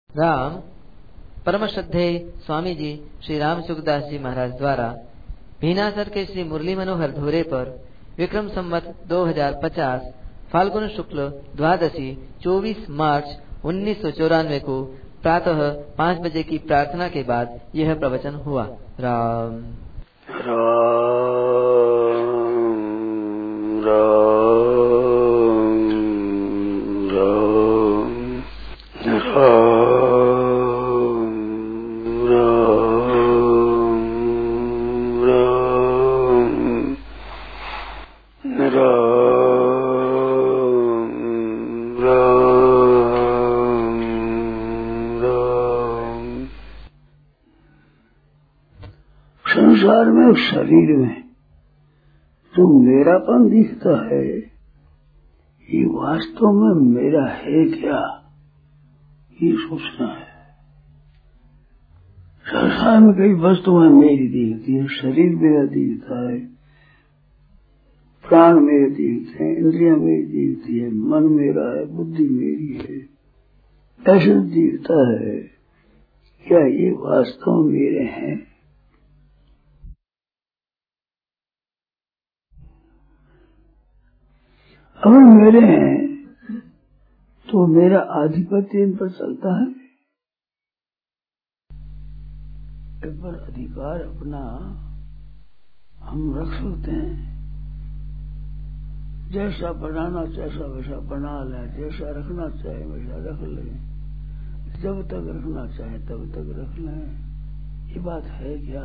राम परम श्रद्धेय स्वामी जी श्री राम सुखदास जी महाराज द्वारा भीनासर के श्री मुरली मनोहर धोरे पर विक्रम संवत 2050 फाल्गुन शुक्ल द्वादशी 24 मार्च 1994 को प्रातः 5 बजे की प्रार्थना के बाद यह प्रवचन हुआ। राम संसार में शरीर में जो मेरापन दिखता है ये वास्तव में मेरा है क्या, ये सोचना है। संसार में कई वस्तुएं मेरी दिखती है, शरीर मेरा दिखता है, प्राण मेरे दिखते हैं, इंद्रियां मेरी दिखती है, मन मेरा है, बुद्धि मेरी है, ऐसा दिखता है। क्या ये वास्तव मेरे हैं? अगर मेरे हैं तो मेरा आधिपत्य इन पर चलता है। इन पर अधिकार अपना हम रख सकते हैं। जैसा बनाना चाहे वैसा बना लें, जैसा रखना चाहे वैसा रख लें, जब तक रखना चाहे तब तक रख लें। ये बात है क्या?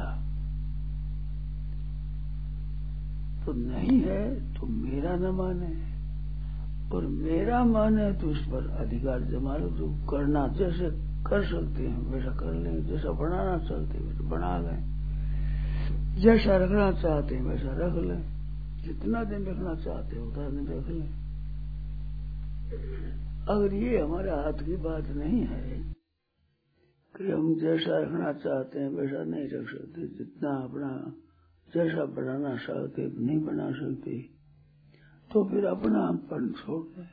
तो नहीं है तो मेरा न माने, और मेरा माने तो इस पर अधिकार जमा लो। जो करना जैसे कर सकते हैं वैसा कर लें, जैसा बनाना चाहते हैं वैसा बना लें, जैसा रखना चाहते हैं वैसा रख लें, जितना दिन रखना चाहते हैं उतना दिन रख लें। अगर ये हमारे हाथ की बात नहीं है कि हम जैसा रखना चाहते हैं वैसा नहीं रख सकते, जितना अपना जैसा बनाना चाहते नहीं बना सकते, तो फिर अपनापन छोड़ दें।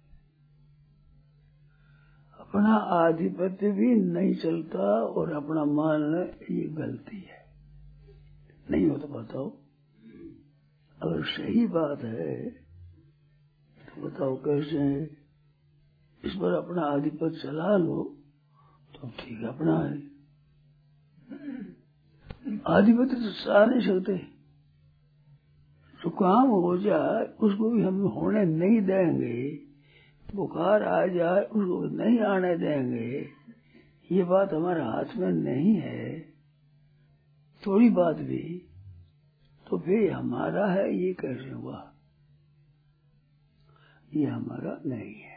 अपना आधिपत्य भी नहीं चलता और अपना मान ये गलती है। नहीं हो तो बताओ। अगर सही बात है तो बताओ कैसे है? इस पर अपना आधिपत्य चला लो तो ठीक अपना है। आधिपत्य तो चला नहीं सकते। तो काम हो जाए उसको भी हम होने नहीं देंगे, बुखार आ जाए उसको नहीं आने देंगे। ये बात हमारे हाथ में नहीं है, थोड़ी बात भी। तो फिर हमारा है ये कैसे हुआ? ये हमारा नहीं है।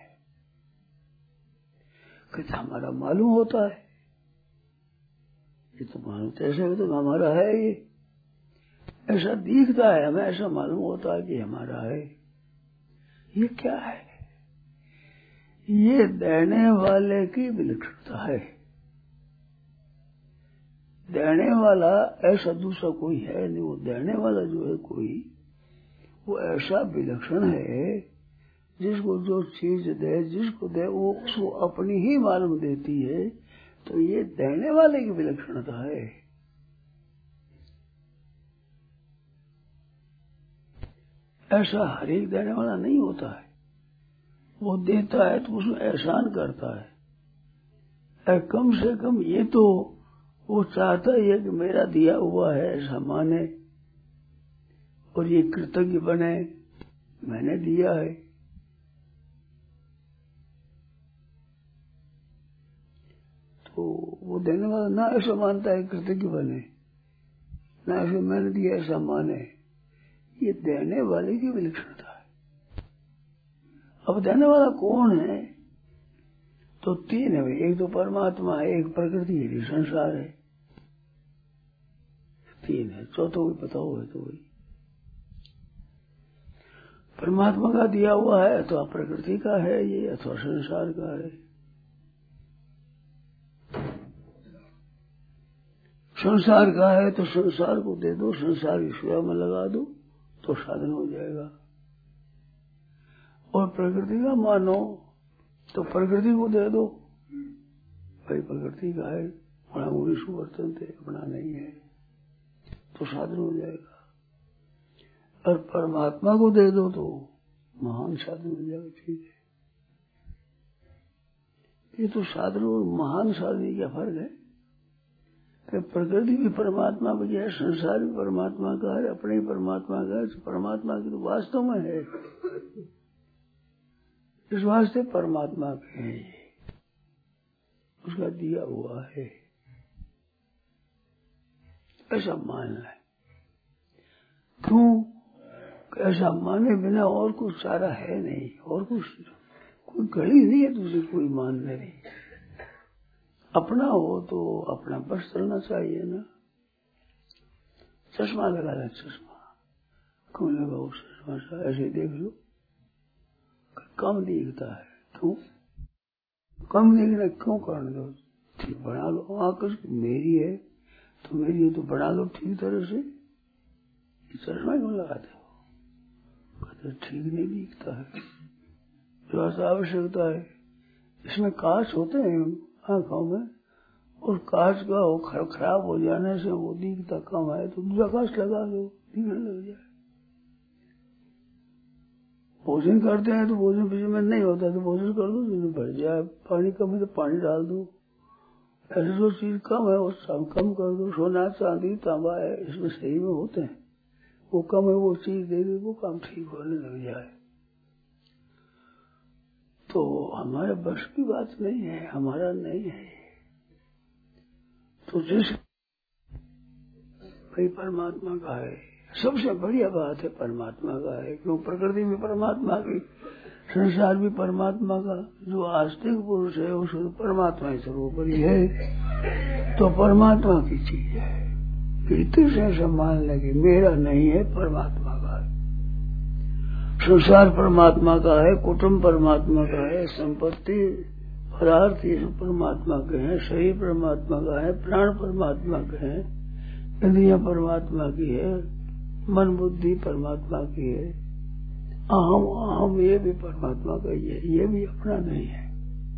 कहता हमारा मालूम होता है, ये तो मालूम ऐसे तो हमारा है, ये ऐसा दिखता है हमें, ऐसा मालूम होता है कि हमारा है। ये क्या है? ये देने वाले की विलक्षणता है। देने वाला ऐसा दूसरा कोई है नहीं। वो देने वाला जो है कोई, वो ऐसा विलक्षण है जिसको जो चीज दे, जिसको दे वो उसको अपनी ही मालूम देती है। तो ये देने वाले की विलक्षणता है। ऐसा हर एक देने वाला नहीं होता है। वो देता है तो उसमें एहसान करता है। कम से कम ये तो वो चाहता ही है कि मेरा दिया हुआ है ऐसा माने, और ये कृतज्ञ बने, मैंने दिया है। तो वो देने वाला ना ऐसा मानता है कृतज्ञ बने, ना ऐसा मैंने दिया ऐसा माने। ये देने वाले की विलक्षणता है। अब देने वाला कौन है? तो तीन है। एक तो परमात्मा है, एक प्रकृति है, संसार है। तीन है। चौथा कोई पता हो तो वही परमात्मा का दिया हुआ है, अथवा प्रकृति का है ये, अथवा संसार का है। संसार का है तो संसार को दे दो, संसार की सेवा में लगा दो तो साधन हो जाएगा। और प्रकृति का मानो तो प्रकृति को दे दो, भाई प्रकृति का है, बड़ा मुड़ी सुवर्तन थे, अपना नहीं है, तो साधन हो जाएगा। और परमात्मा को दे दो तो महान साधन हो जाएगा। ठीक है, ये तो साधन और महान साधन क्या फर्क है? कि प्रकृति भी परमात्मा की है, संसार भी परमात्मा का है, अपने ही परमात्मा का है, तो परमात्मा की तो वास्तव में है, इस वास्ते परमात्मा के है, उसका दिया हुआ है, ऐसा मानना है। क्यों? ऐसा माने बिना और कुछ चारा है नहीं, और कुछ कोई घड़ी नहीं है दूसरी कोई मानने नहीं। अपना हो तो अपना बस चलना चाहिए ना। चश्मा लगा रहा, चश्मा क्यों लगा? उस चश्मा से ऐसे देख लो, कम दिखता है, क्यों कम दिखना? क्यों करने दो, ठीक बना लो। आंख मेरी है तो मेरी है तो बना लो ठीक तरह से। चश्मा क्यों लगाते हो? कहते ठीक नहीं दिखता है, जो आवश्यकता है। इसमें कांच होते हैं आंखों में, और कांच का वो खराब हो जाने से वो दिखता कम है, तो दूसरा कांच लगा दो, दिखने लग जाए। भोजन करते हैं तो भोजन पीछे में नहीं होता तो भोजन कर दो, तो भर जाए। पानी कम है तो पानी डाल दो। ऐसे जो चीज कम है वो सब कम कर दो। सोना चांदी तांबा है, इसमें सही में होते हैं, वो कम है वो चीज दे दो, वो काम ठीक होने लग जाए। तो हमारे बस की बात नहीं है, हमारा नहीं है। तो जिस भाई परमात्मा का है, सबसे बढ़िया बात है परमात्मा का है। क्यों? प्रकृति भी परमात्मा की, संसार भी परमात्मा का। जो आस्तिक पुरुष है वो शुद्ध परमात्मा ही सर्वोपरि है, तो परमात्मा की चीज है। कीर्ति से मान लगे मेरा नहीं है, परमात्मा का है। संसार परमात्मा का है, कुटुंब परमात्मा का है, संपत्ति पदार्थ ये परमात्मा के हैं, शरीर परमात्मा का है, प्राण परमात्मा के हैं, इंद्रियां परमात्मा की है, मन बुद्धि परमात्मा की है, अहम अहम ये भी परमात्मा का ही है, ये भी अपना नहीं है।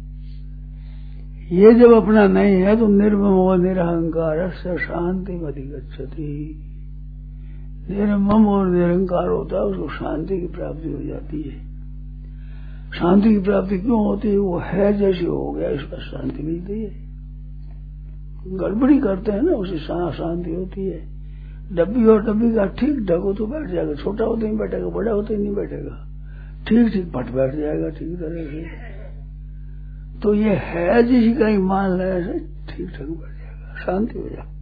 ये जब अपना नहीं है तो निर्ममो निरहंकार से शांति अधिगच्छति। निर्मम और निरंकार होता है, उसको शांति की प्राप्ति हो जाती है। शांति की प्राप्ति क्यों होती है? वो है जैसे हो गया, इसका शांति मिलती है। गड़बड़ी करते हैं ना, उसे शांति होती है। डब्बी और डब्बी का ठीक ढको तो बैठ जाएगा, छोटा होते ही बैठेगा, बड़ा होते ही नहीं बैठेगा, ठीक ठीक पट बैठ जाएगा ठीक तरह से। तो ये है जिसी का ही मान ले, ठीक ठाक बैठ जाएगा, शांति हो जाएगा।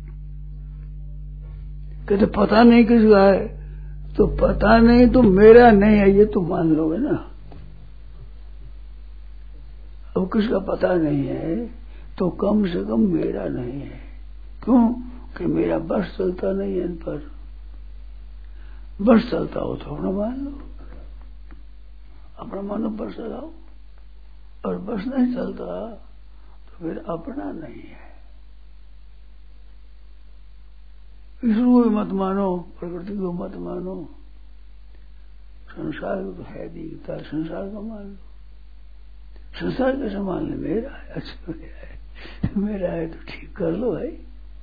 कहते पता नहीं किसका है, तो पता नहीं तो मेरा नहीं है ये तो मान लोगे ना। अब किसका पता नहीं है तो कम से कम मेरा नहीं है। क्यों? कि मेरा बस चलता नहीं है इन पर। बस चलता हो तो अपना मान लो, अपना मानो बस चलाओ, और बस नहीं चलता तो फिर अपना नहीं है। ईश्वर को मत मानो, प्रकृति को मत मानो, संसार को तो है दिखता, संसार का मान लो। संसार कैसे मान ले? मेरा है, अच्छा मेरा है तो ठीक कर लो भाई।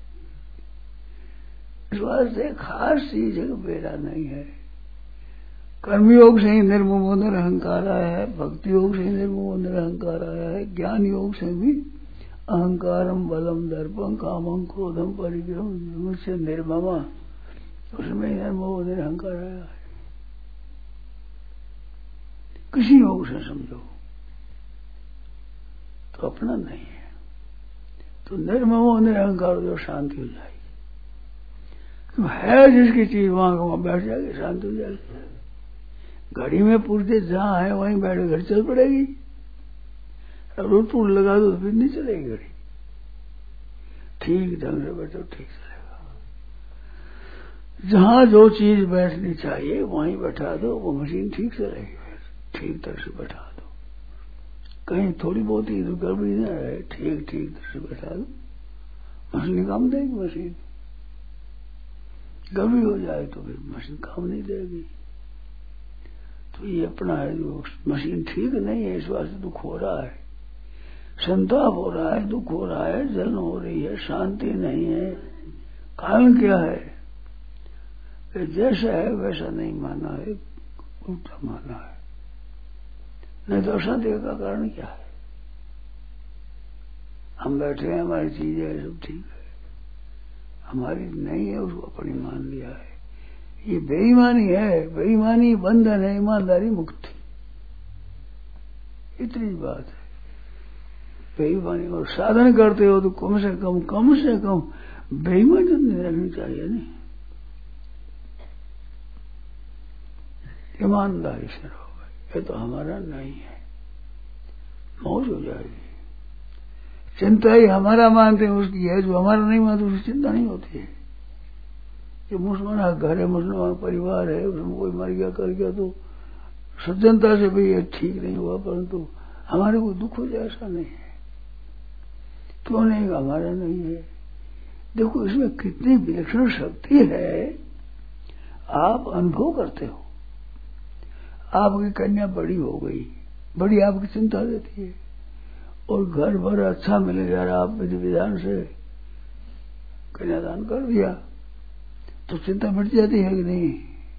इस वास्ते खास चीज है कि मेरा नहीं है। कर्मयोग से ही निर्ममो निरहंकार आया है, भक्ति योग से ही निर्ममो निरहंकार आया है, ज्ञान योग से भी अहंकारम बलम दर्पम कामम क्रोधम परिग्रहम से निर्ममा, उसमें निर्ममो निरहंकार आया है। किसी योग से समझो तो अपना नहीं है, तो निर्ममो निरहंकार जो शांति हो जाएगी। तो है जिसकी चीज वहां बैठ जाएगी, शांति हो जाएगी। घड़ी में पूछते जहां है वहीं बैठे, घड़ी चल पड़ेगी। रोड टूट लगा दो तो फिर नहीं चलेगी घड़ी। ठीक ढंग से बैठो ठीक चलेगा। जहां जो चीज बैठनी चाहिए वहीं बैठा दो, वो मशीन ठीक चलेगी। ठीक तरह से बैठा दो, कहीं थोड़ी बहुत ही गड़बड़ी न रहे, ठीक ठीक तरह से बैठा दो, मशीन काम देगी। मशीन गड़बड़ी हो जाए तो फिर मशीन काम नहीं देगी। तो ये अपना है, जो मशीन ठीक नहीं है इस वास्ते दुख हो रहा है। संताप हो रहा है, दुख हो रहा है, जलन हो रही है, शांति नहीं है। कारण क्या है? कि जैसा है वैसा नहीं माना है, उल्टा माना है। नहीं तो अशांति का कारण क्या है? हम बैठे हैं, हमारी चीज है, सब ठीक है, हमारी नहीं है, उसको अपनी मान लिया है। ये बेईमानी है। बेईमानी बंधन है, ईमानदारी मुक्ति, इतनी बात है। बेईमानी और साधन करते हो तो कम से कम बेईमानी नहीं रखनी चाहिए। नहीं, ईमानदारी से रहो, ये तो हमारा नहीं है, मौज हो जाएगी। चिंता ही हमारा मानते हैं उसकी है, जो हमारा नहीं मानते उसकी चिंता नहीं होती है। जो मुसलमान घर है, मुसलमान परिवार है, उसमें कोई मर गया कर गया तो सज्जनता से भी ये ठीक नहीं हुआ, परंतु हमारे को दुख हो जाए ऐसा नहीं है। क्यों नहीं? हमारा नहीं है। देखो इसमें कितनी विलक्षण शक्ति है, आप अनुभव करते हो। आपकी कन्या बड़ी हो गई, बड़ी आपकी चिंता देती है, और घर भर अच्छा मिल गया, आप विधि विधान से कन्यादान कर दिया तो चिंता मिट जाती है कि नहीं?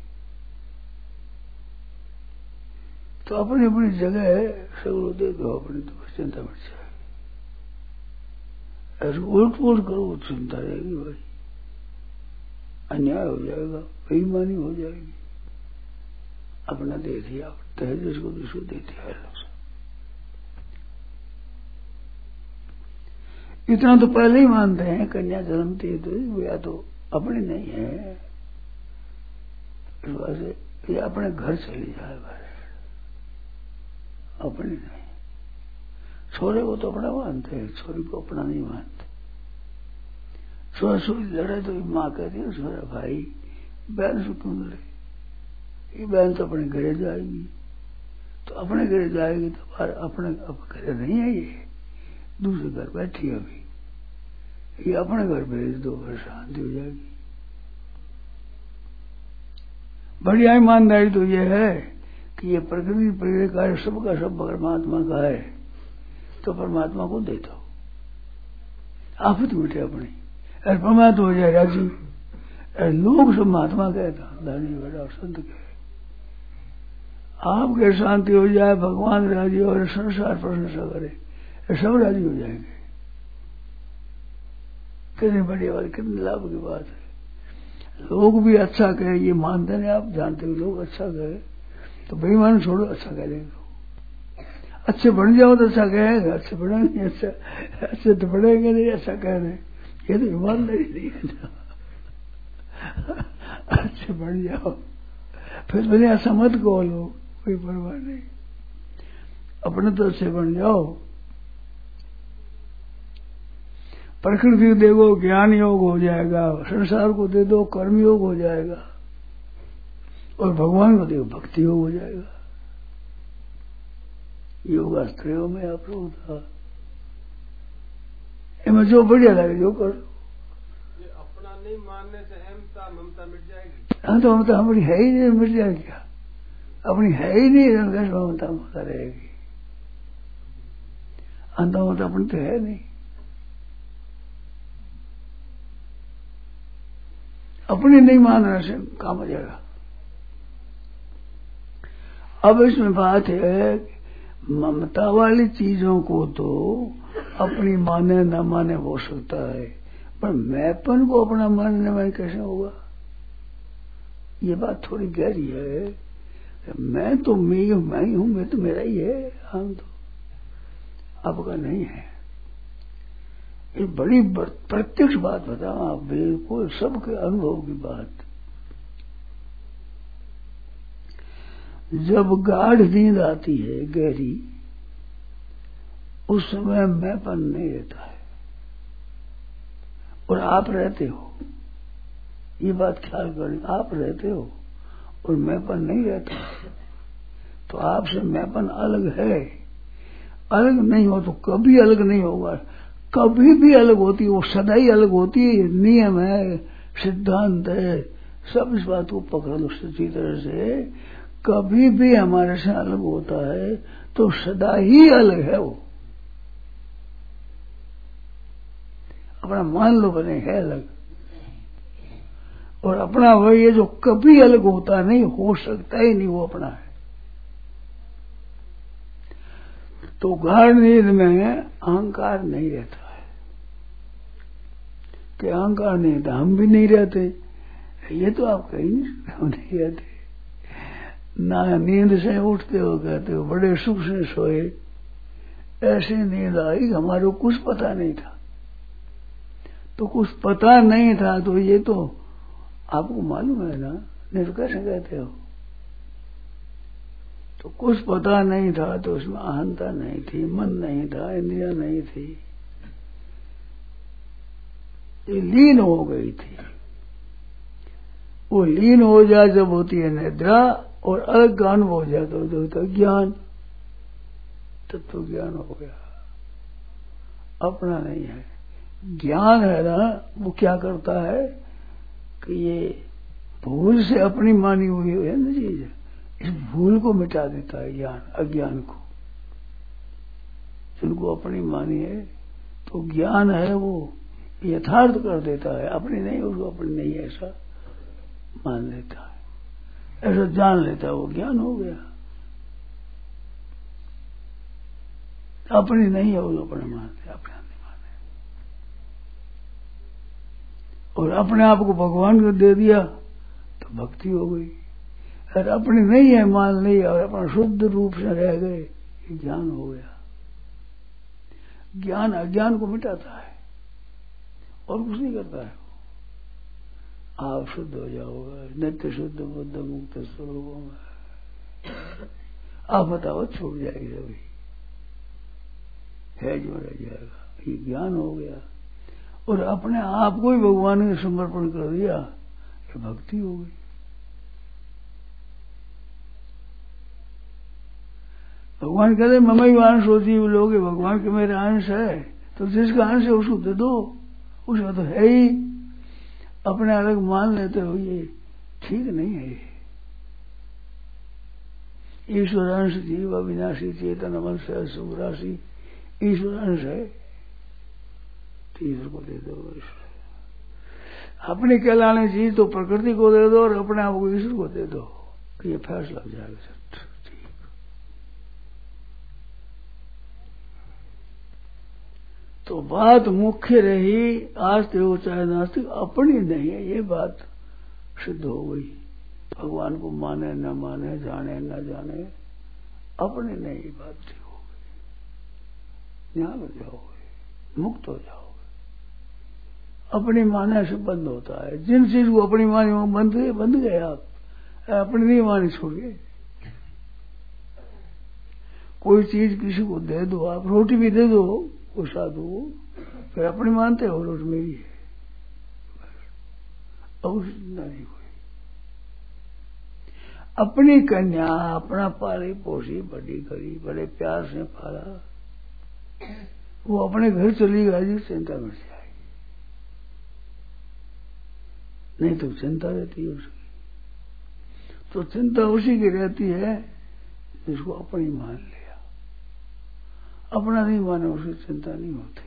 तो अपनी अपनी जगह है, सगुल दे दो अपनी, तो चिंता मिट जाएगी। ऐसे उलट पुलट करो तो चिंता रहेगी भाई, अन्याय हो जाएगा, बेईमानी हो जाएगी। अपना दे दिया, तहे जिसको जिसको दे दिया। इतना तो पहले ही मानते हैं, कन्या जन्मती है तो या तो अपनी नहीं है, इस वजह से ये अपने घर चली जाए, अपनी नहीं। छोरे को तो अपना मानते हैं, छोरी को अपना नहीं मानते। छोरा छोरी लड़े तो माँ कहती है छोरा भाई बहन से क्यों लड़े, ये बहन तो अपने घरे जाएगी, तो अपने घरे जाएगी तो अपने घरे नहीं है, ये दूसरे घर बैठी है अभी, ये अपने घर भेज दो, फिर शांति हो जाएगी। बढ़िया ईमानदारी तो ये है कि ये प्रकृति प्रेरक कार्य सबका सब परमात्मा का है, तो परमात्मा को दे दो, आफत मिटे अपनी, अरे परमात्मा हो जाए राजी। अरे लोग सब महात्मा कहता, धनी बड़ा संत कहे, आपके शांति हो जाए, भगवान राजी और संसार प्रशंसा करे, सब राजी हो जाएंगे। कितनी बढ़िया बात, कितनी लाभ की बात है। लोग भी अच्छा कहे, ये मानते नहीं, आप जानते हो, लोग अच्छा कहे तो बेईमान छोड़ो, अच्छा कह देंगे। अच्छे बन जाओ तो अच्छा कहेगा, अच्छे बढ़ेंगे, अच्छे तो बढ़ेंगे नहीं, अच्छा कह रहे, ये तो ईमानदारी नहीं है। अच्छे बन जाओ, फिर भले ऐसा मत कहो, लोग कोई परवाह नहीं, अपने तो अच्छे बन जाओ। प्रकृति को देखो, ज्ञान योग हो जाएगा, संसार को दे दो, कर्म योग हो जाएगा, और भगवान को देखो, भक्ति योग हो जाएगा। योगास्त्रों में आप लोग था, इनमें जो बढ़िया लगे जो करो। ये अपना नहीं मानने से अहमता ममता मिट जाएगी। हाँ तो ममता हमारी है ही नहीं, मिट जाएगी क्या? अपनी है ही नहीं, ममता ममता रहेगी। अंधा ममता अपनी तो है नहीं, अपनी नहीं मानने से काम हो जाएगा। अब इसमें बात है, ममता वाली चीजों को तो अपनी माने न माने हो सकता है, पर मैंपन को अपना मानने में कैसे होगा? ये बात थोड़ी गहरी है। मैं तो मैं ही हूं, मैं तो मेरा ही है, हम तो आपका नहीं है। ये बड़ी प्रत्यक्ष बात बताओ आप, बिल्कुल सबके अनुभव की बात। जब गाढ़ नींद आती है गहरी, उस समय मैंपन नहीं रहता है, और आप रहते हो। ये बात ख्याल करें, आप रहते हो और मैंपन नहीं रहता, तो आपसे मैंपन अलग है। अलग नहीं हो तो कभी अलग नहीं होगा, कभी भी अलग होती है, वो सदा ही अलग होती है। नियम है, सिद्धांत है, सब इस बात को पकड़ लो सच्ची तरह से। कभी भी हमारे से अलग होता है तो सदा ही अलग है वो, अपना मान लो बने है अलग, और अपना वही है जो कभी अलग होता नहीं, हो सकता ही नहीं, वो अपना है। तो गाढ़ नींद में अहंकार नहीं रहता है कि अहंकार नहीं रहता, हम भी नहीं रहते, ये तो आप कहीं नहीं सकते, हम नहीं रहते ना। नींद से उठते हो कहते हो बड़े सुख से सोए, ऐसी नींद आई हमारे को कुछ पता नहीं था। तो कुछ पता नहीं था तो ये तो आपको मालूम है ना, नहीं तो कैसे कहते हो। तो कुछ पता नहीं था तो उसमें अहंता नहीं थी, मन नहीं था, इंद्रिया नहीं थी, ये लीन हो गई थी। वो लीन हो जाए जब होती है निद्रा, और अलग ज्ञान हो जाए तो होता है ज्ञान, तत्व ज्ञान हो गया, अपना नहीं है। ज्ञान है ना, वो क्या करता है कि ये भूल से अपनी मानी हुई है ना चीज, इस भूल को मिटा देता है ज्ञान, अज्ञान को। जिनको अपनी मानी है तो ज्ञान है वो यथार्थ कर देता है, अपनी नहीं, उसको अपनी नहीं ऐसा मान लेता है, ऐसा जान लेता है, वो ज्ञान हो गया। अपनी नहीं है वो अपने मानते, अपने नहीं माने, और अपने आप को भगवान को दे दिया तो भक्ति हो गई। और अपनी नहीं है मान लिया और अपना शुद्ध रूप से रह गए, ये ज्ञान हो गया। ज्ञान अज्ञान को मिटाता है और कुछ नहीं करता है। आप शुद्ध हो जाओगे, नित्य शुद्ध बुद्ध मुक्त स्वरूपों में आप बताओ छूट जाएगी सभी, है जो रह जाएगा, ये ज्ञान हो गया। और अपने आप को ही भगवान ने समर्पण कर दिया, ये भक्ति हो गई। भगवान कहते ममई अंश होती है लोग, भगवान के मेरे अंश है, तो जिसका अंश है उसको दे दो, उसमें तो है ही। अपने अलग मान लेते हो, ये ठीक नहीं है। ईश्वर अंश जीव अविनाशी चेतन अमल से सुराशि, ईश्वर अंश है तो ईश्वर को दे दो। अपने कहलाने चीज तो प्रकृति को दे दो और अपने आप को ईश्वर को दे दो, कि ये फैसला हो जाएगा। तो बात मुख्य रही, आस्तिक हो चाहे नास्तिक, अपनी नहीं है, ये बात सिद्ध हो गई। भगवान को माने न माने, जाने न जाने, अपनी नहीं बात ठीक हो गई। ज्ञान हो जाओगे, मुक्त हो जाओगे। अपनी माने से बंद होता है, जिन चीज को अपनी मानी वो बंद गए आप, अपनी नहीं मानी छोड़ गए। कोई चीज किसी को दे दो, आप रोटी भी दे दो वो साधु, फिर अपनी मानते हो रोटी मेरी है, और नहीं कोई। अपनी कन्या अपना पाली पोसी बड़ी करी, बड़े प्यार से पाला, वो अपने घर चली गई, चिंता मिट जाएगी। नहीं तो चिंता रहती है उसकी, तो चिंता उसी की रहती है जिसको अपनी मान लिया। अपना नहीं माने उसकी चिंता नहीं होती।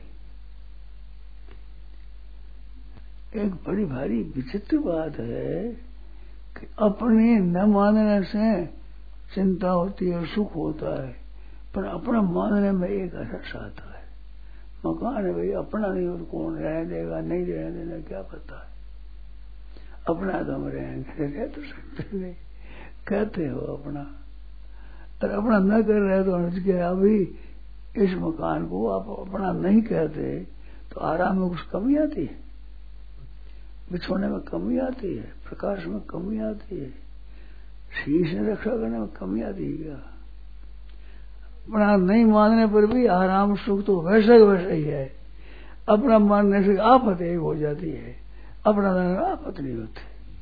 एक बड़ी भारी विचित्र बात है कि अपने न मानने से चिंता होती है, सुख होता है, पर अपना मानने में एक रस आता है। मकान है भाई, अपना नहीं और कौन रहने देगा, नहीं रहने देना क्या पता है। अपना तो हम रहेंगे, रह तो सकते नहीं, कहते हो अपना, और अपना न कर रहे तो समझ के अभी इस मकान को आप अपना नहीं कहते तो आराम में कुछ कमी आती है, बिछोने में कमी आती है, प्रकाश में कमी आती है, शीश में रक्षा करने में कमी आती है क्या? अपना नहीं मानने पर भी आराम सुख तो वैसा ही है। अपना मानने से आफत एक हो जाती है, अपना आफत नहीं होती।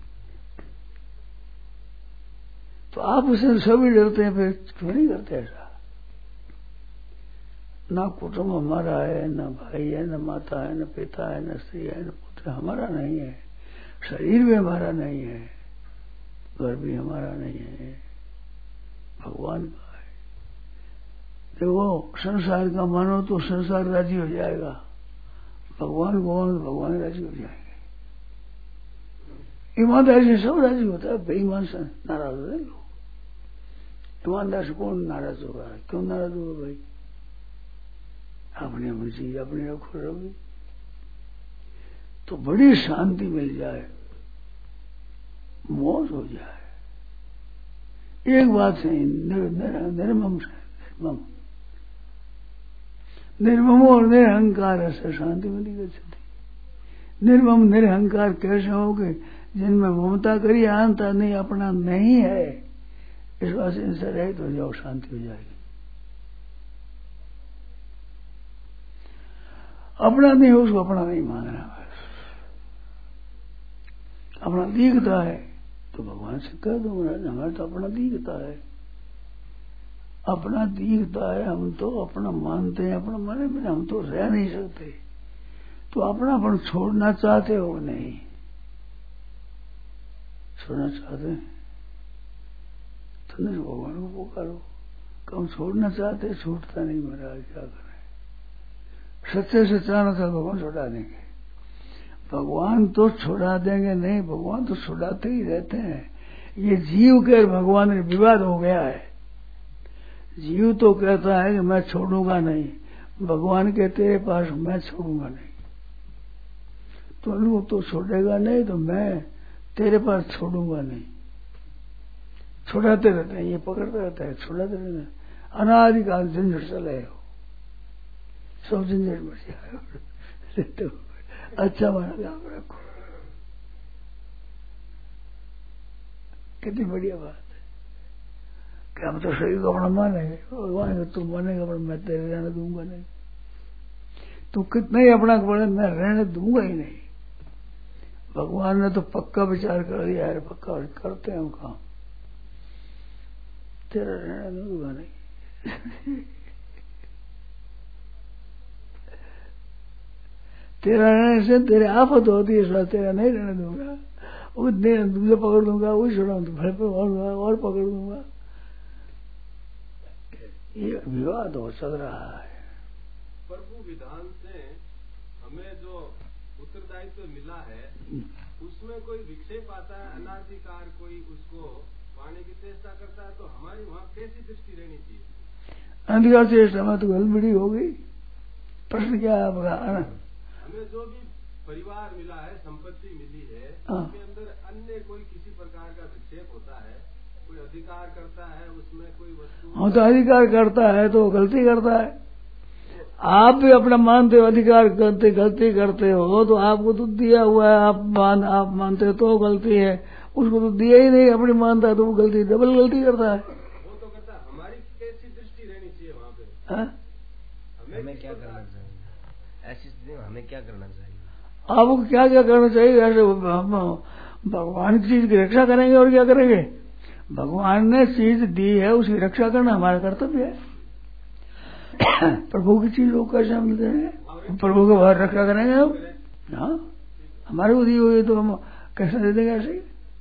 तो आप उसे सभी डरते हैं, फिर क्यों नहीं करते ऐसा? ना कुटुंब हमारा है, न भाई है, न माता है, न पिता है, न स्त्री है, न पुत्र, हमारा नहीं है। शरीर भी हमारा नहीं है, घर भी हमारा नहीं है, भगवान का है। देखो संसार का मानो तो संसार राजी हो जाएगा, भगवान को मान तो भगवान राजी हो जाएंगे। ईमानदारी से सब राजी होता है, बेईमान से नाराज होते हैं लोग। ईमानदार से कौन नाराज होगा? क्यों नाराज होगा भाई? अपनी अपनी चीज अपनी रखो रहोगी तो बड़ी शांति मिल जाए, मौज हो जाए। एक बात है, निर्मम से निर्मम और निरहंकार से शांति मिली गई। निर्मम निरहंकार कैसे हो गए? जिनमें ममता करी आनता नहीं, अपना नहीं है, इस बात से इनसे रहित हो जाओ, शांति हो जाएगी। अपना नहीं है उसको अपना नहीं मानना। बस अपना दिखता है तो भगवान से कह दो महाराज हमारा तो अपना दिखता है, अपना दिखता है, हम तो अपना मानते हैं, अपना माने बिना हम तो रह नहीं सकते। तो अपनापन छोड़ना चाहते हो? नहीं छोड़ना चाहते हैं तो नहीं भगवान को पुकारो। कम छोड़ना चाहते, छूटता नहीं महाराज, क्या करें? सच्चे से चाहना था भगवान छुड़ा देंगे। भगवान तो छुड़ा देंगे नहीं, भगवान तो छुड़ाते ही रहते हैं। ये जीव के भगवान में विवाद हो गया है। जीव तो कहता है कि मैं छोड़ूंगा नहीं, भगवान के तेरे पास मैं छोड़ूंगा नहीं। तो तो छोड़ेगा नहीं तो मैं तेरे पास छोड़ूंगा नहीं। छुड़ाते रहते हैं, ये पकड़ते रहता है, छुड़ाते रहते हैं। अनादिकाल झंझट चले हो, सब झंझट मच जाए तो अच्छा माना काम रखो। कितनी बढ़िया बात है कि हम तो शरीर को अपना मानेंगे, भगवान तू मानेगा पर मैं तेरे रहने दूंगा नहीं। तू कितना ही अपना पड़े, मैं रहने दूंगा ही नहीं। भगवान ने तो पक्का विचार कर दिया है, पक्का करते हैं हम काम, तेरा रहने दूंगा नहीं। तेरा रहने से तेरे आफत होती है, इसलिए तेरा नहीं रहने दूंगा। वो दूसरे पकड़ दूंगा, वही छोड़ा तो भले पे और पकड़ दूंगा। ये विवाद हो चल रहा है। प्रभु विधान से हमें जो उत्तरदायित्व मिला है उसमें कोई विक्षेप आता है, अनाधिकार कोई उसको पाने की चेष्टा करता है, तो हमारी वहाँ कैसी दृष्टि रहनी चाहिए? अधिकार चेष्टा में तो गलबड़ी होगी। प्रश्न क्या है आपका? हमें जो भी परिवार मिला है, संपत्ति मिली है, उसके अंदर अन्य कोई किसी प्रकार का विक्षेप होता है, कोई अधिकार करता है, उसमें कोई वस्तु। हाँ तो अधिकार करता है तो गलती करता है। आप भी अपना मानते हो, अधिकार करते गलती करते हो, तो आपको तो दिया हुआ है, आप मानते हो तो गलती है। उसको तो दिया ही नहीं, अपनी मानता है तो वो गलती, डबल गलती करता है। वो तो करता है। हमारी कैसी दृष्टि रहनी चाहिए वहाँ पे? हमें क्या करना चाहिए? ऐसी स्थिति में हमें क्या करना चाहिए? आपको क्या क्या करना चाहिए? ऐसे भगवान की चीज की रक्षा करेंगे और क्या करेंगे? भगवान ने चीज दी है, उसकी रक्षा करना हमारा कर्तव्य है। प्रभु की चीज लोग कैसे हम देंगे? प्रभु के बाहर रक्षा करेंगे हम? हाँ, हमारे को दी हुई तो हम कैसे दे देंगे? ऐसे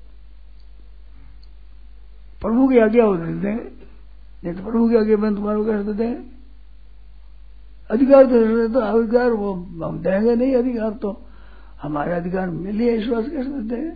प्रभु की आज्ञा हो दे देंगे, नहीं तो प्रभु की आज्ञा में तुम्हारे को कैसे दे देंगे? अधिकार तो अधिकार वो हम देंगे नहीं। अधिकार तो हमारे अधिकार मिले, इस बात कैसे दे देंगे?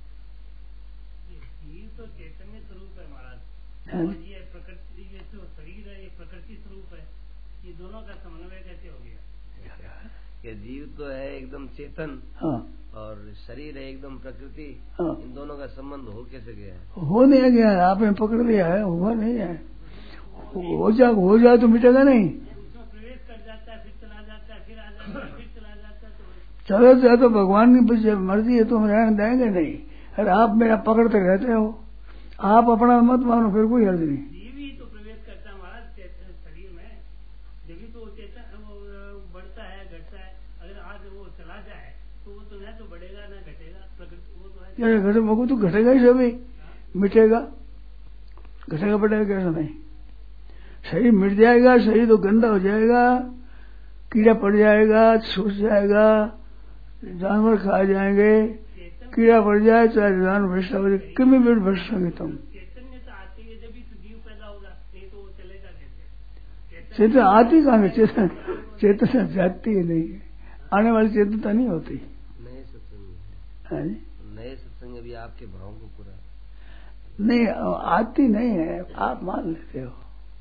ये तो चैतन्य स्वरूप है महाराज, और ये प्रकृति, ये तो शरीर है, ये प्रकृति स्वरूप है। ये दोनों का समन्वय कैसे हो गया? ये जीव तो है एकदम चेतन, हाँ, और शरीर है एकदम प्रकृति। हाँ, इन दोनों का संबंध हो कैसे गया है? हो नहीं गया है, आपने पकड़ लिया है, हुआ नहीं है। हो जाए तो मिटेगा नहीं। उसमें प्रवेश कर जाता है, फिर चला जाता है, फिर आ जाता है, फिर चला जाता है। तो चलो जाए तो भगवान की मर्जी है, तो हम रहने देंगे नहीं। अरे आप मेरा पकड़ते रहते हो, आप अपना मत मानो, फिर कोई हर्ज नहीं। जीव ही तो प्रवेश करता है महाराज शरीर में, जब भी तो चेतन वो बढ़ता है, घटता है। अगर आज वो चला जाए तो वो तो न तो बढ़ेगा न घटेगा, प्रकृति वो तो है। घटे मगू तो घटेगा ही, सभी मिटेगा, घटेगा बढ़ेगा कैसा नहीं। शरीर मिट जाएगा, शरीर तो गंदा हो जाएगा, कीड़ा पड़ जाएगा, सूख जाएगा, जानवर खा जाएंगे। कीड़ा पड़ जाए चाहे जानवर भ्रष्ट हो जाए, कितनी मिनट भ्रष्ट होंगे तुम। चैतन्य तो आती है जब भी तो जीव पैदा होगा, नहीं तो वो चलेगा कैसे? चेतन आती कहाँ है? चेतन जाती ही नहीं है, आने वाली चेतनता नहीं होती। नए सत्संग हाँ जी? नए सत्संग अभी आपके भाव को पूरा नहीं आती नहीं है, आप मान लेते हो।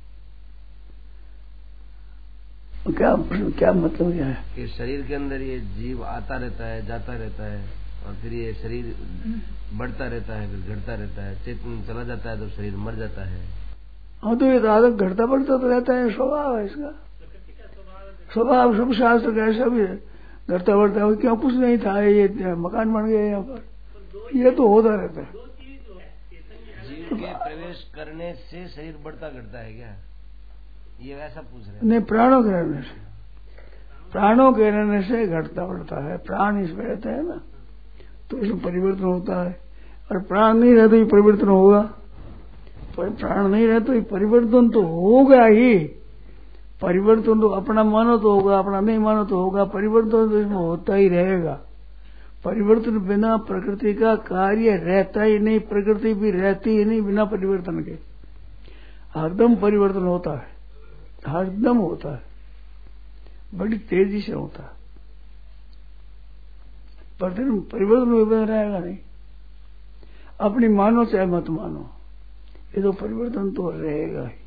क्या क्या मतलब क्या है कि शरीर के अंदर ये जीव आता रहता है, जाता रहता है, और फिर ये शरीर बढ़ता रहता है, फिर घटता रहता है, चेतन चला जाता है तो शरीर मर जाता है। हाँ तो ये आदत घटता बढ़ता तो रहता है, स्वभाव है इसका। स्वभाव सब शास्त्र का ऐसा भी है, घटता बढ़ता है। क्यों कुछ नहीं था, ये मकान बन गए यहाँ पर, ये तो होता रहता है। जीव के प्रवेश करने से शरीर बढ़ता घटता है क्या, ये वैसा पूछ रहे हैं? नहीं, प्राणों के रहने से, प्राणों के रहने से घटता बढ़ता है। प्राण इसमें रहते हैं ना, तो इसमें परिवर्तन होता है। और प्राण नहीं रहे तो ये परिवर्तन होगा, प्राण नहीं रहे तो ये परिवर्तन तो होगा ही। परिवर्तन तो अपना मानो तो होगा, अपना नहीं मानो तो होगा, परिवर्तन तो इसमें होता ही रहेगा। परिवर्तन बिना प्रकृति का कार्य रहता ही नहीं, प्रकृति भी रहती ही नहीं बिना परिवर्तन के। हरदम परिवर्तन होता है, हरदम होता है, बड़ी तेजी से होता है। परिवर्तन में बना रहेगा नहीं, अपनी मानो चाहे मत मानो, ये तो परिवर्तन तो रहेगा ही।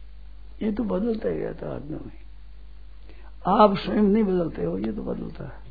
ये तो बदलता ही रहता है हरदम ही। आप स्वयं नहीं बदलते हो, ये तो बदलता है।